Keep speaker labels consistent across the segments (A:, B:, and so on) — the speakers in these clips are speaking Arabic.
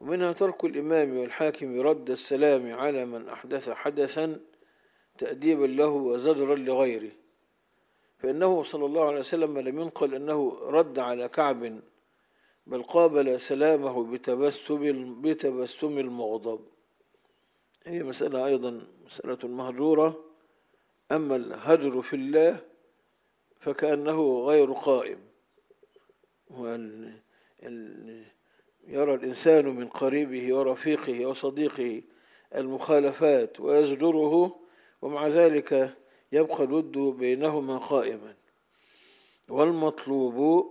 A: ومنها ترك الإمام والحاكم رد السلام على من أحدث حدثا تأديبا له وزجرا لغيره، فإنه صلى الله عليه وسلم لم ينقل أنه رد على كعب، بل قابل سلامه بتبسم المغضب. هي مسألة أيضا مسألة مهجورة. أما الهجر في الله فكأنه غير قائم، يرى الإنسان من قريبه ورفيقه وصديقه المخالفات ويزجره، ومع ذلك يبقى الود بينهما قائما. والمطلوب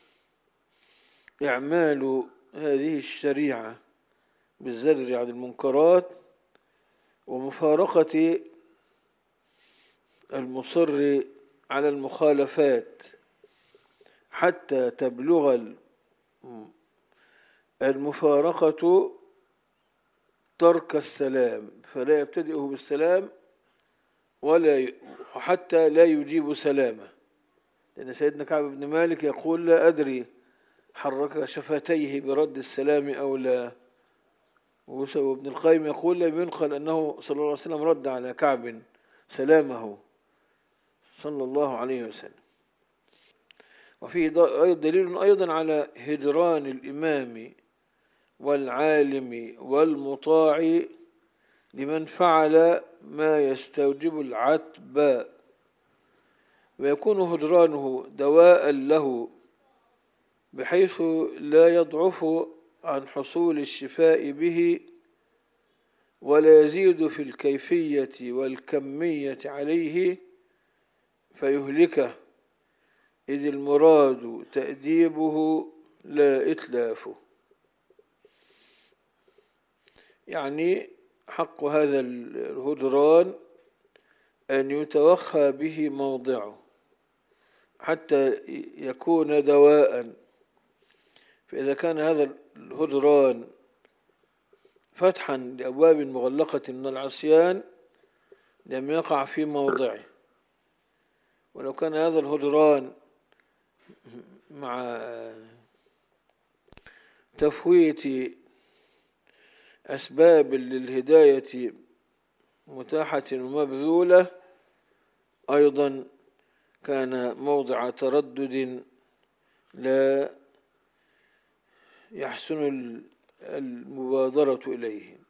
A: إعمال هذه الشريعة بالزجر عن المنكرات ومفارقة المصر على المخالفات حتى تبلغ المفارقة ترك السلام، فلا يبتدئه بالسلام حتى لا يجيب سلامه. لأن سيدنا كعب بن مالك يقول: لا أدري حرك شفتيه برد السلام أو لا. وابن القيم يقول: لم ينقل أنه صلى الله عليه وسلم رد على كعب سلامه صلى الله عليه وسلم. وفيه دليل أيضا على هجران الإمام والعالم والمطاع لمن فعل ما يستوجب العتب، ويكون هجرانه دواء له بحيث لا يضعف عن حصول الشفاء به ولا يزيد في الكيفية والكمية عليه فيهلكه، إذ المراد تأديبه لا إتلافه. يعني حق هذا الهجران أن يتوخى به موضعه حتى يكون دواء. فإذا كان هذا الهجران فتحا لأبواب مغلقة من العصيان لم يقع في موضعه، ولو كان هذا الهجران مع تفويت أسباب للهداية متاحة ومبذولة أيضا كان موضع تردد لا يحسن المبادرة إليه.